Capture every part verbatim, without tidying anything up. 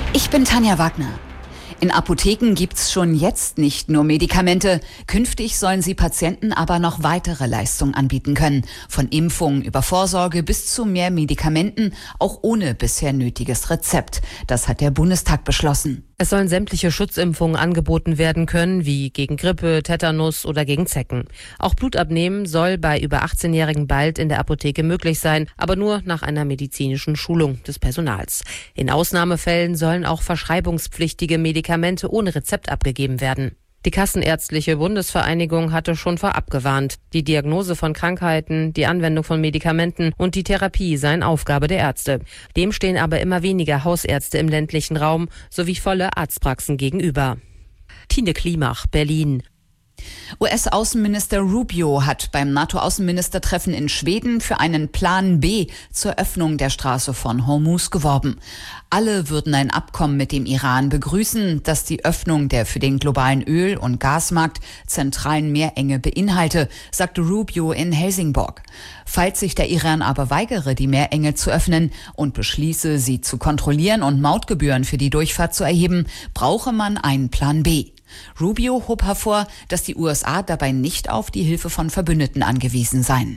Ich bin Tanja Wagner. In Apotheken gibt's schon jetzt nicht nur Medikamente. Künftig sollen sie Patienten aber noch weitere Leistungen anbieten können. Von Impfungen über Vorsorge bis zu mehr Medikamenten, auch ohne bisher nötiges Rezept. Das hat der Bundestag beschlossen. Es sollen sämtliche Schutzimpfungen angeboten werden können, wie gegen Grippe, Tetanus oder gegen Zecken. Auch Blutabnehmen soll bei über achtzehnjährigen bald in der Apotheke möglich sein, aber nur nach einer medizinischen Schulung des Personals. In Ausnahmefällen sollen auch verschreibungspflichtige Medikamente ohne Rezept abgegeben werden. Die Kassenärztliche Bundesvereinigung hatte schon vorab gewarnt. Die Diagnose von Krankheiten, die Anwendung von Medikamenten und die Therapie seien Aufgabe der Ärzte. Dem stehen aber immer weniger Hausärzte im ländlichen Raum sowie volle Arztpraxen gegenüber. Tine Klimach, Berlin. U S-Außenminister Rubio hat beim NATO-Außenministertreffen in Schweden für einen Plan B zur Öffnung der Straße von Hormuz geworben. Alle würden ein Abkommen mit dem Iran begrüßen, das die Öffnung der für den globalen Öl- und Gasmarkt zentralen Meerenge beinhalte, sagte Rubio in Helsingborg. Falls sich der Iran aber weigere, die Meerenge zu öffnen und beschließe, sie zu kontrollieren und Mautgebühren für die Durchfahrt zu erheben, brauche man einen Plan B. Rubio hob hervor, dass die U S A dabei nicht auf die Hilfe von Verbündeten angewiesen seien.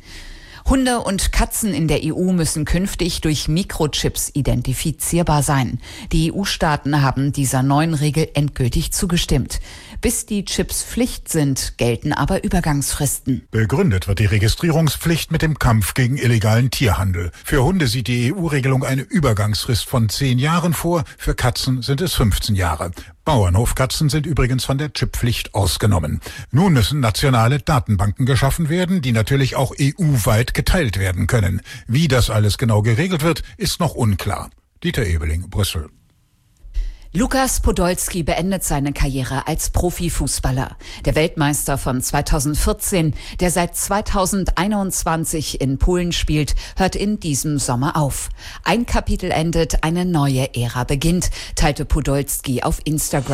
Hunde und Katzen in der E U müssen künftig durch Mikrochips identifizierbar sein. Die E U-Staaten haben dieser neuen Regel endgültig zugestimmt. Bis die Chips Pflicht sind, gelten aber Übergangsfristen. Begründet wird die Registrierungspflicht mit dem Kampf gegen illegalen Tierhandel. Für Hunde sieht die E U-Regelung eine Übergangsfrist von zehn Jahren vor, für Katzen sind es fünfzehn Jahre. Bauernhofkatzen sind übrigens von der Chipppflicht ausgenommen. Nun müssen nationale Datenbanken geschaffen werden, die natürlich auch E U-weit geteilt werden können. Wie das alles genau geregelt wird, ist noch unklar. Dieter Ebeling, Brüssel. Lukas Podolski beendet seine Karriere als Profifußballer. Der Weltmeister von zweitausendvierzehn, der seit zweitausendeinundzwanzig in Polen spielt, hört in diesem Sommer auf. Ein Kapitel endet, eine neue Ära beginnt, teilte Podolski auf Instagram.